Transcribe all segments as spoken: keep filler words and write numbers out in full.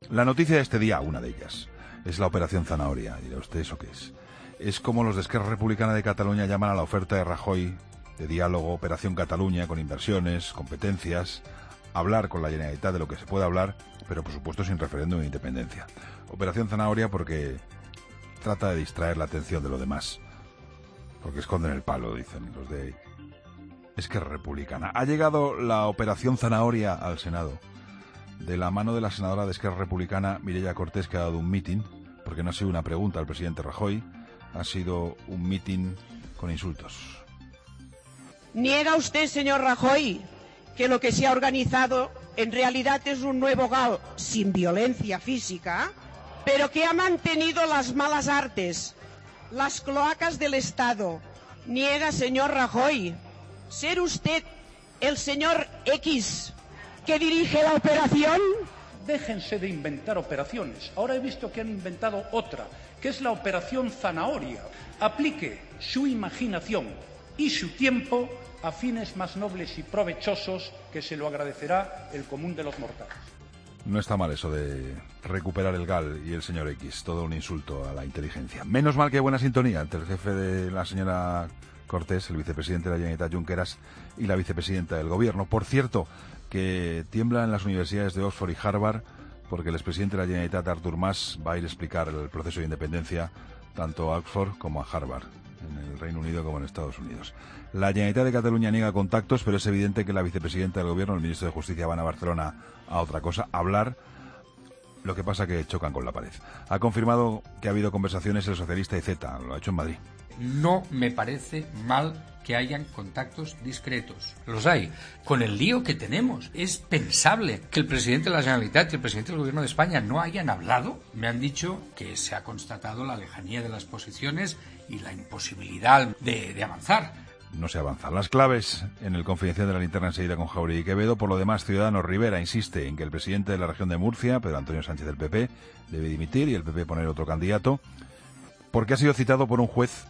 La noticia de este día, una de ellas, es la Operación Zanahoria. Dirá usted, ¿eso qué es? Es como los de Esquerra Republicana de Cataluña llaman a la oferta de Rajoy de diálogo, Operación Cataluña, con inversiones, competencias, hablar con la Generalitat de lo que se puede hablar, pero por supuesto sin referéndum de independencia. Operación Zanahoria porque trata de distraer la atención de lo demás, porque esconden el palo, dicen los de Esquerra Republicana. Ha llegado la Operación Zanahoria al Senado, de la mano de la senadora de Esquerra Republicana, Mireia Cortés, que ha dado un mitin, porque no ha sido una pregunta al presidente Rajoy, ha sido un mitin con insultos. Niega usted, señor Rajoy, que lo que se ha organizado en realidad es un nuevo GAL sin violencia física, pero que ha mantenido las malas artes, las cloacas del Estado. Niega, señor Rajoy, ser usted el señor X que dirige la operación. Déjense de inventar operaciones. Ahora he visto que han inventado otra, que es la Operación Zanahoria. Aplique su imaginación y su tiempo a fines más nobles y provechosos, que se lo agradecerá el común de los mortales. No está mal eso de recuperar el GAL y el señor X, todo un insulto a la inteligencia. Menos mal que hay buena sintonía entre el jefe de la señora Cortés, el vicepresidente de la Generalitat, Junqueras, y la vicepresidenta del Gobierno. Por cierto, que tiembla en las universidades de Oxford y Harvard, porque el expresidente de la Generalitat, Artur Mas, va a ir a explicar el proceso de independencia tanto a Oxford como a Harvard, en el Reino Unido como en Estados Unidos. La Generalitat de Cataluña niega contactos, pero es evidente que la vicepresidenta del Gobierno, el ministro de Justicia, van a Barcelona a otra cosa, a hablar. Lo que pasa que chocan con la pared. Ha confirmado que ha habido conversaciones el socialista y Z, lo ha hecho en Madrid. No me parece mal que hayan contactos discretos. Los hay. Con el lío que tenemos, es pensable que el presidente de la Generalitat y el presidente del Gobierno de España no hayan hablado. Me han dicho que se ha constatado la lejanía de las posiciones y la imposibilidad de, de avanzar. No se avanzan. Las claves en el Confidencial de la Linterna enseguida con Jauregui y Quevedo. Por lo demás, Ciudadanos Rivera insiste en que el presidente de la región de Murcia, Pedro Antonio Sánchez del P P, debe dimitir y el P P poner otro candidato, porque ha sido citado por un juez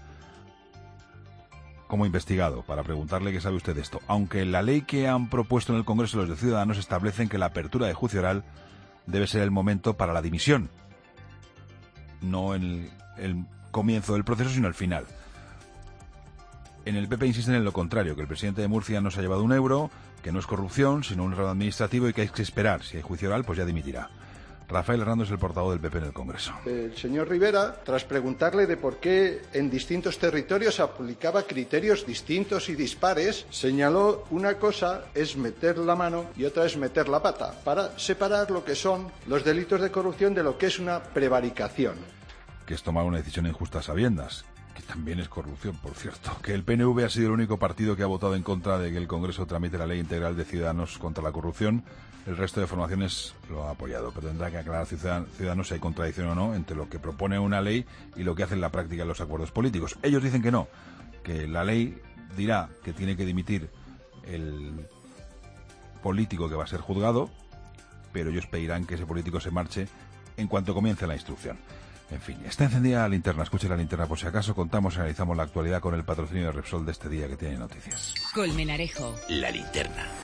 como investigado para preguntarle qué sabe usted de esto. Aunque la ley que han propuesto en el Congreso los de Ciudadanos establecen que la apertura de juicio oral debe ser el momento para la dimisión, no el, el comienzo del proceso, sino el final. En el P P insisten en lo contrario, que el presidente de Murcia no se ha llevado un euro, que no es corrupción, sino un error administrativo y que hay que esperar. Si hay juicio oral, pues ya dimitirá. Rafael Hernando es el portavoz del P P en el Congreso. El señor Rivera, tras preguntarle de por qué en distintos territorios aplicaba criterios distintos y dispares, señaló una cosa es meter la mano y otra es meter la pata, para separar lo que son los delitos de corrupción de lo que es una prevaricación. Que es tomar una decisión injusta a sabiendas, que también es corrupción, por cierto. Que el P N V ha sido el único partido que ha votado en contra de que el Congreso tramite la ley integral de Ciudadanos contra la corrupción. El resto de formaciones lo ha apoyado, pero tendrá que aclarar Ciudadanos si hay contradicción o no entre lo que propone una ley y lo que hace en la práctica en los acuerdos políticos. Ellos dicen que no, que la ley dirá que tiene que dimitir el político que va a ser juzgado, pero ellos pedirán que ese político se marche en cuanto comience la instrucción. En fin, está encendida la linterna. Escuche la linterna por si acaso. Contamos y analizamos la actualidad con el patrocinio de Repsol de este día que tiene noticias. Colmenarejo. La linterna.